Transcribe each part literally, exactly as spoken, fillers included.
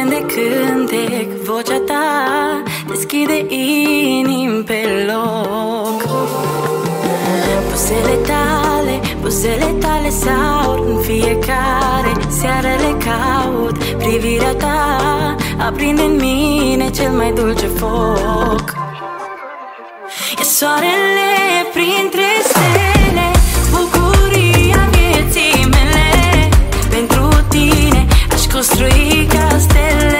Element de cântec, vocea ta deschide inimi pe loc. Buzele tale, buzele tale saur, în fiecare seară le caut. Privirea ta aprinde în mine cel mai dulce foc. E soarele printre stele, bucuria vieții mele. Pentru tine aș construi castele.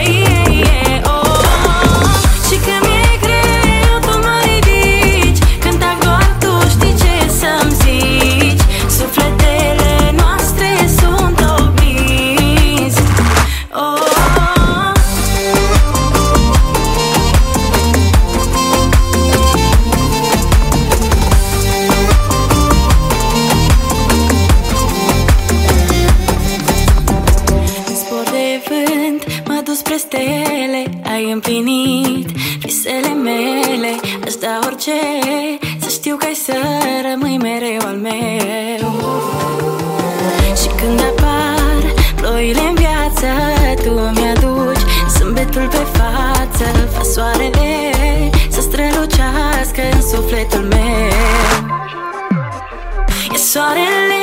M-a dus spre stele, ai împlinit visele mele. Aș da orice să știu că ai să rămâi mereu al meu. Și când apar ploile în viață, tu îmi aduci zâmbetul pe față. Fă soarele să strălucească în sufletul meu. E soarele